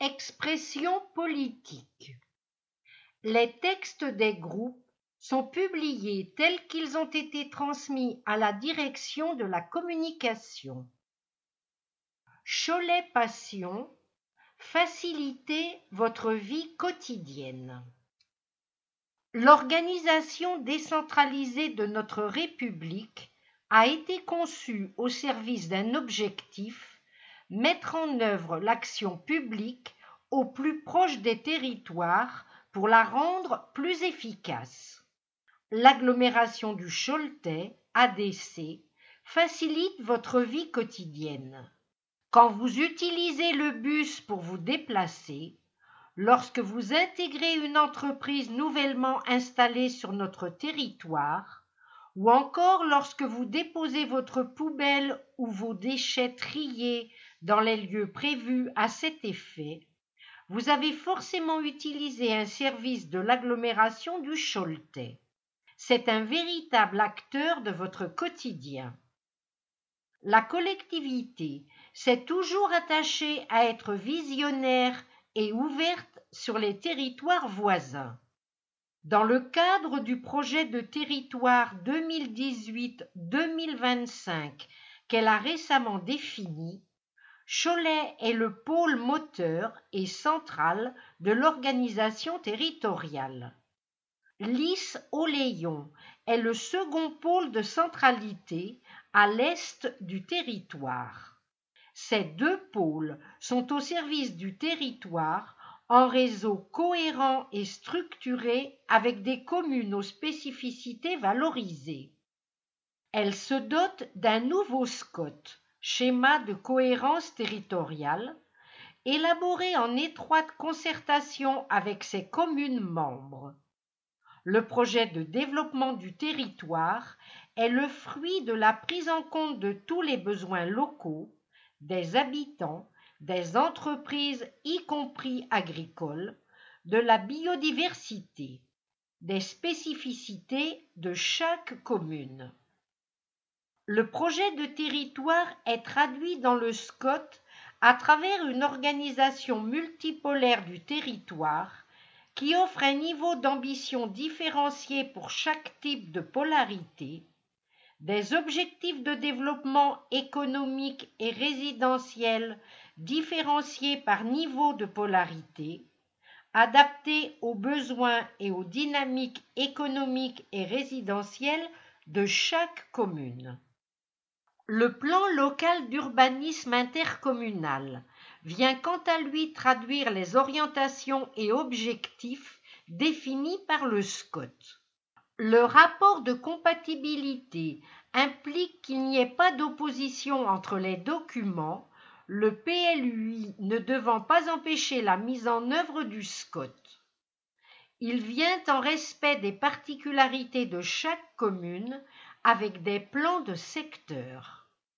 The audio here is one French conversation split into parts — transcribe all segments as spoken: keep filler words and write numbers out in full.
Expression politique. Les textes des groupes sont publiés tels qu'ils ont été transmis à la direction de la communication. Cholet Passion, facilitez votre vie quotidienne. L'organisation décentralisée de notre République a été conçue au service d'un objectif, mettre en œuvre l'action publique au plus proche des territoires pour la rendre plus efficace. L'agglomération du Choletais, A D C, facilite votre vie quotidienne. Quand vous utilisez le bus pour vous déplacer, lorsque vous intégrez une entreprise nouvellement installée sur notre territoire, ou encore lorsque vous déposez votre poubelle ou vos déchets triés dans les lieux prévus à cet effet, vous avez forcément utilisé un service de l'agglomération du Choletais. C'est un véritable acteur de votre quotidien. La collectivité s'est toujours attachée à être visionnaire et ouverte sur les territoires voisins. Dans le cadre du projet de territoire deux mille dix-huit deux mille vingt-cinq qu'elle a récemment défini, Cholet est le pôle moteur et central de l'organisation territoriale. Lys-Oléron est le second pôle de centralité à l'est du territoire. Ces deux pôles sont au service du territoire en réseau cohérent et structuré avec des communes aux spécificités valorisées. Elles se dotent d'un nouveau S C O T, schéma de cohérence territoriale, élaboré en étroite concertation avec ses communes membres. Le projet de développement du territoire est le fruit de la prise en compte de tous les besoins locaux, des habitants, des entreprises y compris agricoles, de la biodiversité, des spécificités de chaque commune. Le projet de territoire est traduit dans le S C O T à travers une organisation multipolaire du territoire qui offre un niveau d'ambition différencié pour chaque type de polarité, des objectifs de développement économique et résidentiel différenciés par niveau de polarité, adaptés aux besoins et aux dynamiques économiques et résidentielles de chaque commune. Le plan local d'urbanisme intercommunal vient quant à lui traduire les orientations et objectifs définis par le S C O T. Le rapport de compatibilité implique qu'il n'y ait pas d'opposition entre les documents, le P L U I ne devant pas empêcher la mise en œuvre du S C O T. Il vient en respect des particularités de chaque commune avec des plans de secteur.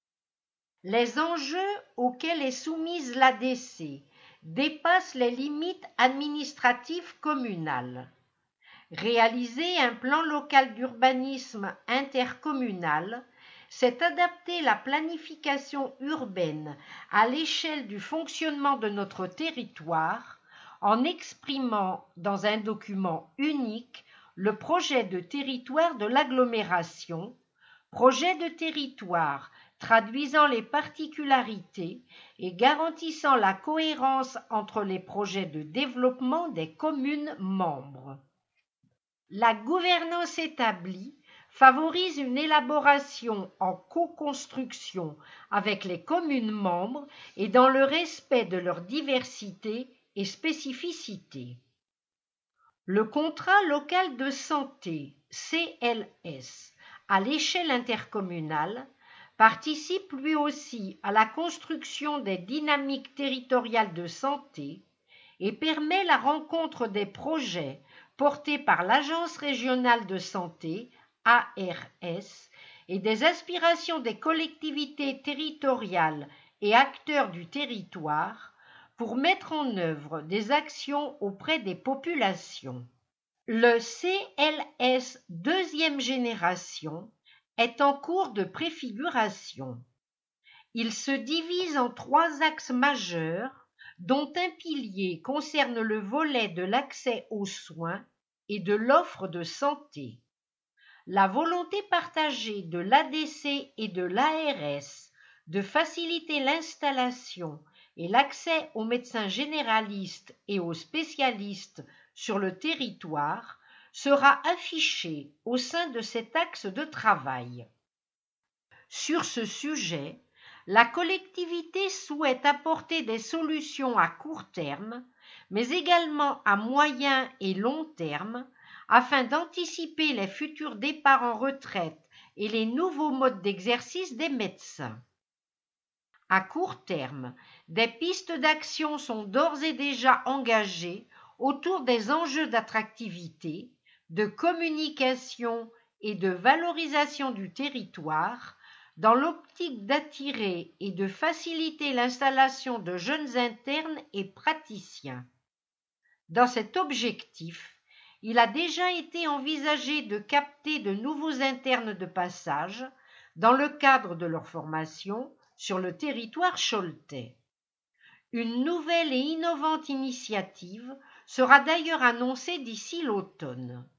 Les enjeux auxquels est soumise l'A D C dépassent les limites administratives communales. Réaliser un plan local d'urbanisme intercommunal, c'est adapter la planification urbaine à l'échelle du fonctionnement de notre territoire en exprimant dans un document unique le projet de territoire de l'agglomération, projet de territoire traduisant les particularités et garantissant la cohérence entre les projets de développement des communes membres. La gouvernance établie favorise une élaboration en co-construction avec les communes membres et dans le respect de leur diversité et spécificité. Le contrat local de santé, C L S, à l'échelle intercommunale, participe lui aussi à la construction des dynamiques territoriales de santé et permet la rencontre des projets portés par l'Agence régionale de santé, A R S, et des aspirations des collectivités territoriales et acteurs du territoire pour mettre en œuvre des actions auprès des populations. Le C L S deuxième génération est en cours de préfiguration. Il se divise en trois axes majeurs dont un pilier concerne le volet de l'accès aux soins et de l'offre de santé. La volonté partagée de l'A D C et de l'A R S de faciliter l'installation et l'accès aux médecins généralistes et aux spécialistes sur le territoire sera affichée au sein de cet axe de travail. Sur ce sujet, la collectivité souhaite apporter des solutions à court terme, mais également à moyen et long terme, afin d'anticiper les futurs départs en retraite et les nouveaux modes d'exercice des médecins. À court terme, des pistes d'action sont d'ores et déjà engagées autour des enjeux d'attractivité, de communication et de valorisation du territoire, dans l'optique d'attirer et de faciliter l'installation de jeunes internes et praticiens. Dans cet objectif, il a déjà été envisagé de capter de nouveaux internes de passage dans le cadre de leur formation sur le territoire choletais. Une nouvelle et innovante initiative sera d'ailleurs annoncée d'ici l'automne.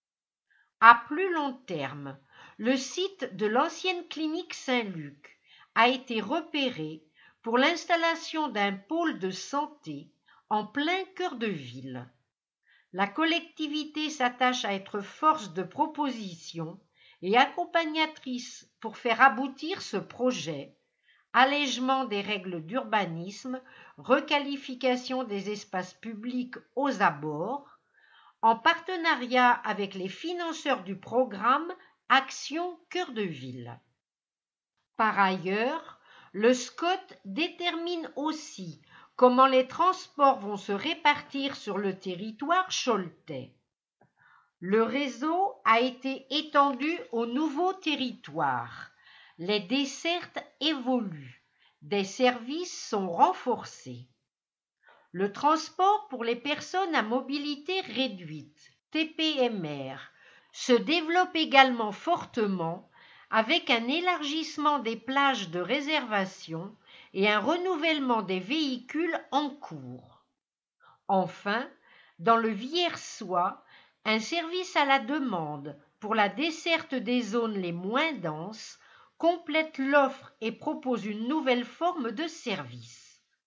À plus long terme, le site de l'ancienne clinique Saint-Luc a été repéré pour l'installation d'un pôle de santé en plein cœur de ville. La collectivité s'attache à être force de proposition et accompagnatrice pour faire aboutir ce projet, allègement des règles d'urbanisme, requalification des espaces publics aux abords, en partenariat avec les financeurs du programme Action Cœur de Ville. Par ailleurs, le S C O T détermine aussi comment les transports vont se répartir sur le territoire choletais. Le réseau a été étendu au nouveau territoire. Les dessertes évoluent. Des services sont renforcés. Le transport pour les personnes à mobilité réduite, T P M R, se développe également fortement avec un élargissement des plages de réservation et un renouvellement des véhicules en cours. Enfin, dans le Viersois, un service à la demande pour la desserte des zones les moins denses complète l'offre et propose une nouvelle forme de service.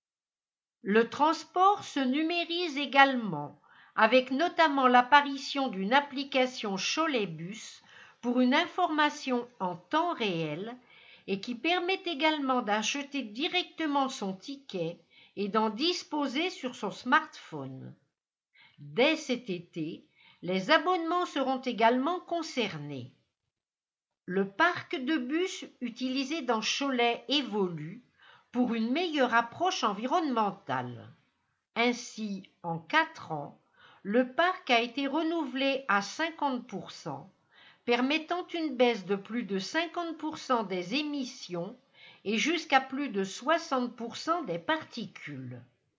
Le transport se numérise également, avec notamment l'apparition d'une application Choletbus pour une information en temps réel et qui permet également d'acheter directement son ticket et d'en disposer sur son smartphone. Dès cet été, les abonnements seront également concernés. Le parc de bus utilisé dans Cholet évolue pour une meilleure approche environnementale. Ainsi, en quatre ans, le parc a été renouvelé à cinquante pour cent, permettant une baisse de plus de cinquante pour cent des émissions et jusqu'à plus de soixante pour cent des particules.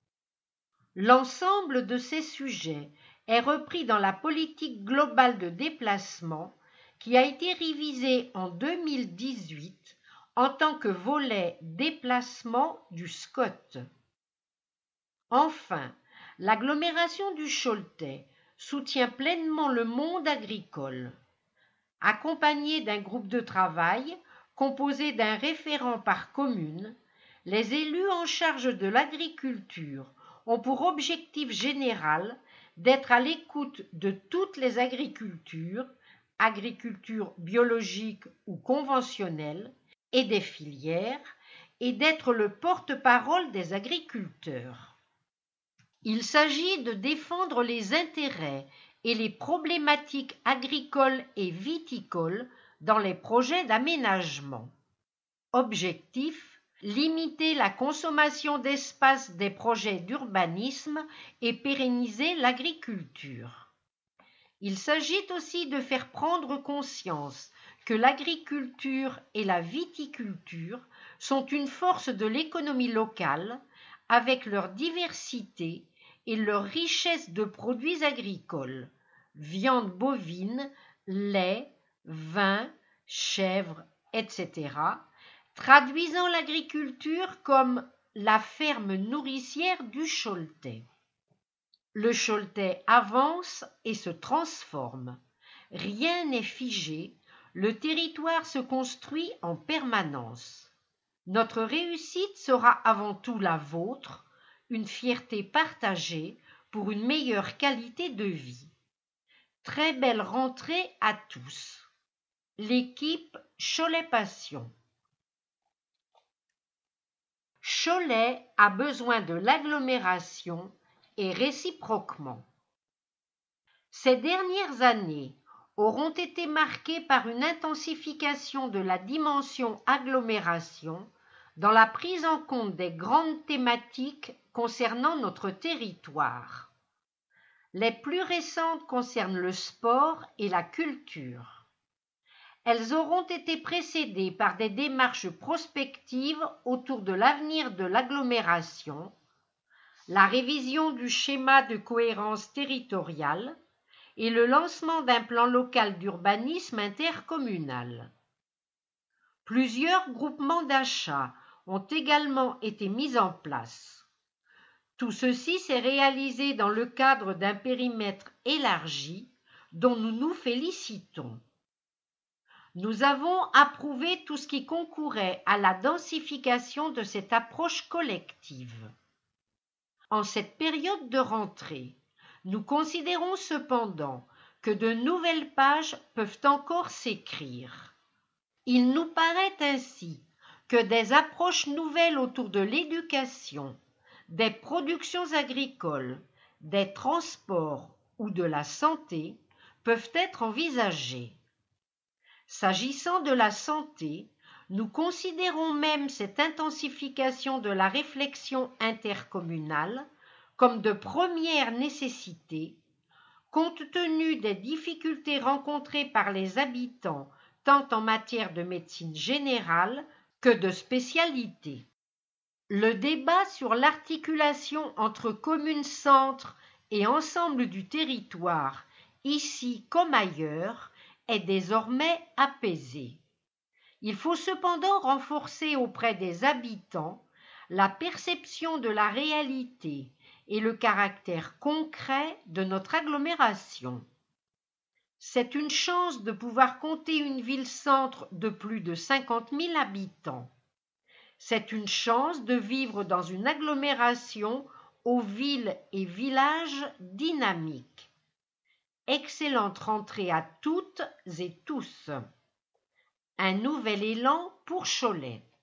L'ensemble de ces sujets est repris dans la politique globale de déplacement qui a été révisée en deux mille dix-huit en tant que volet déplacement du S C O T. Enfin, l'agglomération du Choletais soutient pleinement le monde agricole. Accompagné d'un groupe de travail composé d'un référent par commune, les élus en charge de l'agriculture ont pour objectif général d'être à l'écoute de toutes les agricultures, agriculture biologique ou conventionnelle, et des filières, et d'être le porte-parole des agriculteurs. Il s'agit de défendre les intérêts et les problématiques agricoles et viticoles dans les projets d'aménagement. Objectif: limiter la consommation d'espace des projets d'urbanisme et pérenniser l'agriculture. Il s'agit aussi de faire prendre conscience que l'agriculture et la viticulture sont une force de l'économie locale avec leur diversité et leur richesse de produits agricoles, viande bovine, lait, vin, chèvre, et cetera, traduisant l'agriculture comme la ferme nourricière du Choletais. Le Choletais avance et se transforme. Rien n'est figé, le territoire se construit en permanence. Notre réussite sera avant tout la vôtre, une fierté partagée pour une meilleure qualité de vie. Très belle rentrée à tous. L'équipe Cholet Passion. Cholet a besoin de l'agglomération et réciproquement. Ces dernières années auront été marquées par une intensification de la dimension agglomération dans la prise en compte des grandes thématiques concernant notre territoire. Les plus récentes concernent le sport et la culture. Elles auront été précédées par des démarches prospectives autour de l'avenir de l'agglomération, la révision du schéma de cohérence territoriale et le lancement d'un plan local d'urbanisme intercommunal. Plusieurs groupements d'achat ont également été mis en place. Tout ceci s'est réalisé dans le cadre d'un périmètre élargi dont nous nous félicitons. Nous avons approuvé tout ce qui concourait à la densification de cette approche collective. En cette période de rentrée, nous considérons cependant que de nouvelles pages peuvent encore s'écrire. Il nous paraît ainsi que des approches nouvelles autour de l'éducation, des productions agricoles, des transports ou de la santé peuvent être envisagées. S'agissant de la santé, nous considérons même cette intensification de la réflexion intercommunale comme de première nécessité, compte tenu des difficultés rencontrées par les habitants tant en matière de médecine générale que de spécialité. Le débat sur l'articulation entre communes-centres et ensemble du territoire, ici comme ailleurs, est désormais apaisé. Il faut cependant renforcer auprès des habitants la perception de la réalité et le caractère concret de notre agglomération. C'est une chance de pouvoir compter une ville-centre de plus de cinquante mille habitants. C'est une chance de vivre dans une agglomération aux villes et villages dynamiques. Excellente rentrée à toutes et tous. Un nouvel élan pour Cholet.